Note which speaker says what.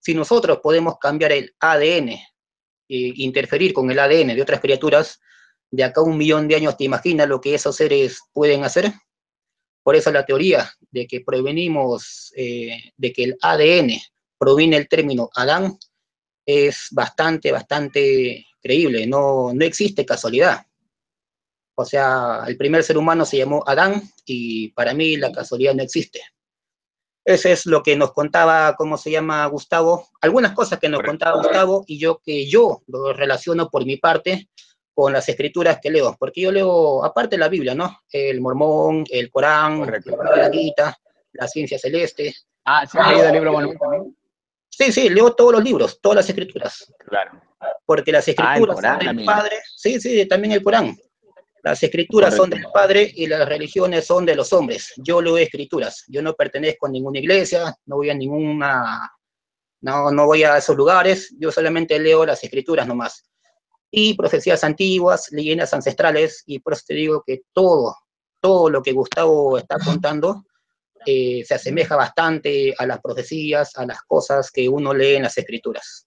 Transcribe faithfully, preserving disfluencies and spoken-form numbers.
Speaker 1: si nosotros podemos cambiar el A D N, eh, interferir con el A D N de otras criaturas, de acá a un millón de años, ¿te imaginas lo que esos seres pueden hacer? Por eso la teoría de que provenimos, eh, de que el A D N proviene del término Adán, es bastante, bastante creíble, no, no existe casualidad. O sea, el primer ser humano se llamó Adán y para mí la casualidad no existe. Eso es lo que nos contaba, ¿cómo se llama Gustavo? Algunas cosas que nos contaba Gustavo y yo que yo lo relaciono por mi parte con las escrituras que leo, porque yo leo, aparte de la Biblia, ¿no? El Mormón, el Corán,
Speaker 2: Correcto.
Speaker 1: la Gita, la Ciencia Celeste.
Speaker 2: Ah, ¿sí has leído el libro Mormón también?
Speaker 1: Sí, sí, leo todos los libros, todas las escrituras.
Speaker 2: Claro.
Speaker 1: Porque las
Speaker 2: Ah, el
Speaker 1: escrituras son
Speaker 2: Corán
Speaker 1: del
Speaker 2: también.
Speaker 1: Padre, sí, sí, también el Corán. Las escrituras son
Speaker 2: Correcto.
Speaker 1: del Padre y las religiones son de los hombres. Yo leo escrituras. Yo no pertenezco a ninguna iglesia, no voy a ninguna, no, no voy a esos lugares. Yo solamente leo las escrituras nomás. Y profecías antiguas, leyendas ancestrales, y por eso te digo que todo, todo lo que Gustavo está contando eh, se asemeja bastante a las profecías, a las cosas que uno lee en las escrituras.